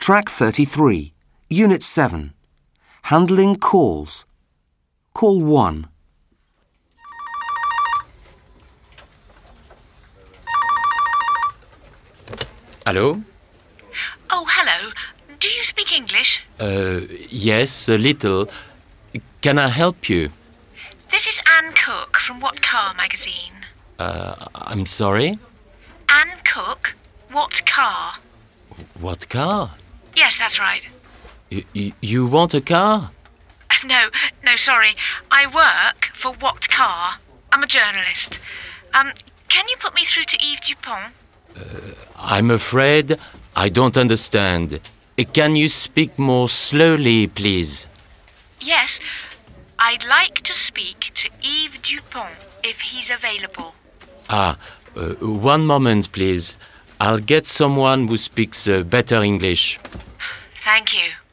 Track 33, Unit 7. Handling calls. Call 1. Hello? Oh, hello. Do you speak English? Yes, a little. Can I help you? This is Anne Cook from What Car magazine. I'm sorry? Anne Cook, What Car? What car? Yes, that's right. You want a car? No, sorry. I work for What Car. I'm a journalist. Can you put me through to Yves Dupont? I'm afraid I don't understand. Can you speak more slowly, please? Yes, I'd like to speak to Yves Dupont if he's available. One moment, please. I'll get someone who speaks better English. Thank you.